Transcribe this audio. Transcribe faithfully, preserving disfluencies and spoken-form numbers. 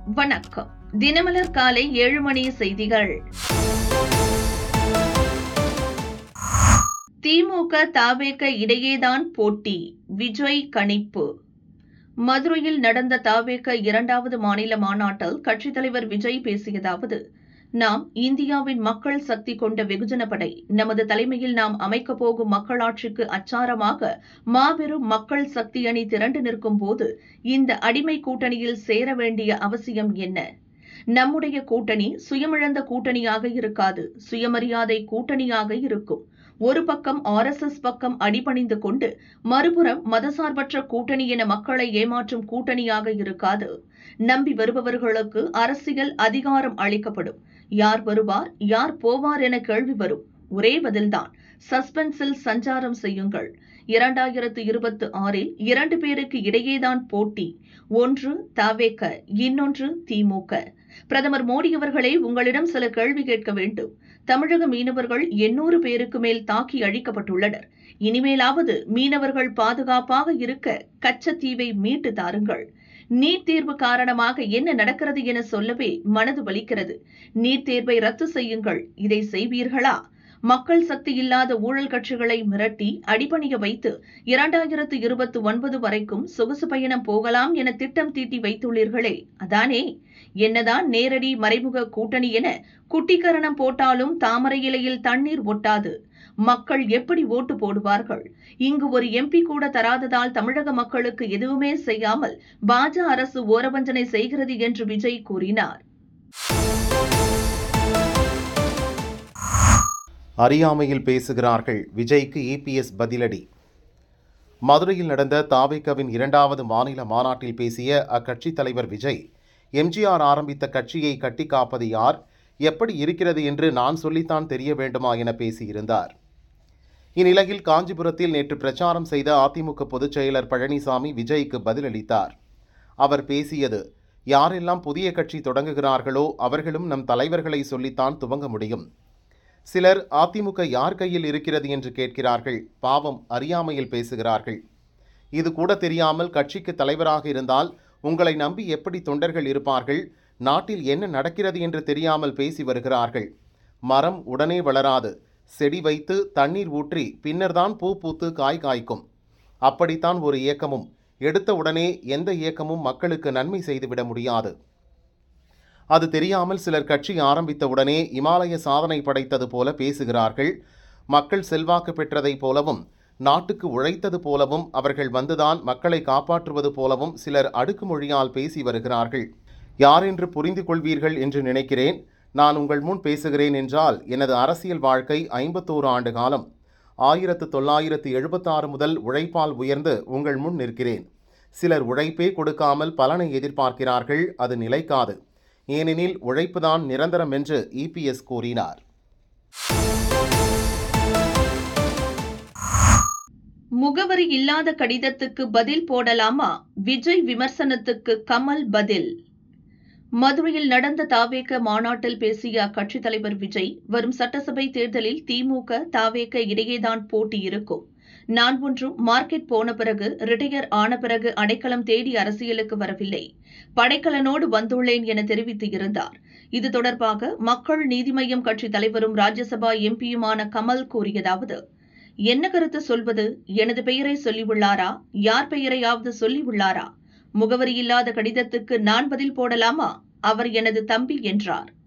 வணக்கம். தினமலர் காலை ஏழு மணி செய்திகள். திமுக தவேக இடையேதான் போட்டி, விஜய் கணிப்பு. மதுரையில் நடந்த தவேக இரண்டாவது மாநில மாநாட்டில் கட்சித் தலைவர் விஜய் பேசியதாவது: நாம் இந்தியாவின் மக்கள் சக்தி கொண்ட வெகுஜன படை. நமது தலைமையில் நாம் அமைக்கப் போகும் மக்களாட்சிக்கு அச்சாரமாக மாபெரும் மக்கள் சக்தி அணி திரண்டு நிற்கும் போது இந்த அடிமை கூட்டணியில் சேர வேண்டிய அவசியம் என்ன? நம்முடைய கூட்டணி சுயமிழந்த கூட்டணியாக இருக்காது, சுயமரியாதை கூட்டணியாக இருக்கும். ஒரு பக்கம் ஆர் எஸ் எஸ் பக்கம் அடிபணிந்து கொண்டு, மறுபுறம் மதசார்பற்ற கூட்டணி என மக்களை ஏமாற்றும் கூட்டணியாக இருக்காது. நம்பி வருபவர்களுக்கு அரசியல் அதிகாரம் அளிக்கப்படும். யார் வருவார், யார் போவார் என கேள்வி வரும். ஒரே பதில்தான், சஸ்பென்ஸில் சஞ்சாரம் செய்யுங்கள். இரண்டாயிரத்து இருபத்தி ஆறில் இரண்டு பேருக்கு இடையேதான் போட்டி. ஒன்று தவேக, இன்னொன்று திமுக. பிரதமர் மோடி அவர்களே, உங்களிடம் சில கேள்வி கேட்க வேண்டும். தமிழக மீனவர்கள் எண்ணூறு பேருக்கு மேல் தாக்கி அழிக்கப்பட்டுள்ளனர். இனிமேலாவது மீனவர்கள் பாதுகாப்பாக இருக்க கச்சத்தீவை மீட்டு தாருங்கள். நீட் தேர்வு காரணமாக என்ன நடக்கிறது என சொல்லவே மனது வலிக்கிறது. நீட் தேர்வை ரத்து செய்யுங்கள். இதை செய்வீர்களா? மக்கள் சக்தி இல்லாத ஊழல் கட்சிகளை மிரட்டி அடிபணிய வைத்து இரண்டாயிரத்து இருபத்தி ஒன்பது வரைக்கும் சொகுசு பயணம் போகலாம் என திட்டம் தீட்டி வைத்துள்ளீர்களே, அதானே? என்னதான் நேரடி மறைமுக கூட்டணி என குட்டிக்கரணம் போட்டாலும் தாமரை இலையில் தண்ணீர் ஒட்டாது. மக்கள் எப்படி ஓட்டு போடுவார்கள்? இங்கு ஒரு எம்பி கூட தராததால் தமிழக மக்களுக்கு எதுவுமே செய்யாமல் பாஜ அரசு ஓரவஞ்சனை செய்கிறது என்று விஜய் கூறினார். அறியாமையில் பேசுகிறார்கள், விஜய்க்கு இபிஎஸ் பதிலடி. மதுரையில் நடந்த தவேகவின் இரண்டாவது மாநில மாநாட்டில் பேசிய அக்கட்சித் தலைவர் விஜய், எம்ஜிஆர் ஆரம்பித்த கட்சியை கட்டி காப்பது யார், எப்படி இருக்கிறது என்று நான் சொல்லித்தான் தெரிய வேண்டுமா என பேசியிருந்தார். இந்நிலையில் காஞ்சிபுரத்தில் நேற்று பிரச்சாரம் செய்த அதிமுக பொதுச் செயலர் பழனிசாமி விஜய்க்கு பதிலளித்தார். அவர் பேசியது: யாரெல்லாம் புதிய கட்சி தொடங்குகிறார்களோ அவர்களும் நம் தலைவர்களை சொல்லித்தான் துவங்க முடியும். சிலர் அதிமுக யார் கையில் இருக்கிறது என்று கேட்கிறார்கள். பாவம், அறியாமையில் பேசுகிறார்கள். இது கூட தெரியாமல் கட்சிக்கு தலைவராக இருந்தால் உங்களை நம்பி எப்படி தொண்டர்கள் இருப்பார்கள்? நாட்டில் என்ன நடக்கிறது என்று தெரியாமல் பேசி வருகிறார்கள். மரம் உடனே வளராது. செடி வைத்து தண்ணீர் ஊற்றி பின்னர்தான் பூ பூத்து காய் காய்க்கும். அப்படித்தான் ஒரு இயக்கமும். எடுத்த உடனே எந்த இயக்கமும் மக்களுக்கு நன்மை செய்துவிட முடியாது. அது தெரியாமல் சிலர் கட்சி ஆரம்பித்த உடனே இமாலய சாதனை படைத்தது போல பேசுகிறார்கள். மக்கள் செல்வாக்கு பெற்றதைப் போலவும் நாட்டுக்கு உழைத்தது போலவும் அவர்கள் வந்துதான் மக்களை காப்பாற்றுவது போலவும் சிலர் அடுக்குமொழியால் பேசி வருகிறார்கள். யாரென்று புரிந்து கொள்வீர்கள் என்று நினைக்கிறேன். நான் உங்கள் முன் பேசுகிறேன் என்றால் எனது அரசியல் வாழ்க்கை ஐம்பத்தோரு ஆண்டு காலம். ஆயிரத்து தொள்ளாயிரத்து எழுபத்தாறு முதல் உழைப்பால் உயர்ந்து உங்கள் முன் நிற்கிறேன். சிலர் உழைப்பே கொடுக்காமல் பலனை எதிர்பார்க்கிறார்கள். அது நிலைக்காது. ஏனெனில் உழைப்புதான் நிரந்தரம் என்று இபிஎஸ் கூறினார். முகவரி இல்லாத கடிதத்துக்கு பதில் போடலாமா? விஜய் விமர்சனத்துக்கு கமல் பதில். மதுரையில் நடந்த தவேக மாநாட்டில் பேசிய அக்கட்சித் தலைவர் விஜய், வரும் சட்டசபை தேர்தலில் திமுக தவேக இடையேதான் போட்டி இருக்கும். நான் ஒன்றும் மார்க்கெட் போன பிறகு, ரிட்டையர் ஆன பிறகு அடைக்கலம் தேடி அரசியலுக்கு வரவில்லை. படைக்கலனோடு வந்துள்ளேன் என தெரிவித்து இருந்தார். இது தொடர்பாக மக்கள் நீதி மய்யம் கட்சித் தலைவரும் ராஜ்யசபா எம்பியுமான கமல் கூறியதாவது: என்ன கருத்து சொல்வது? எனது பெயரை சொல்லியுள்ளாரா? யார் பெயரையாவது சொல்லியுள்ளாரா? முகவரி இல்லாத கடிதத்துக்கு நான் பதில் போடலாமா? அவர் எனது தம்பி என்றார்.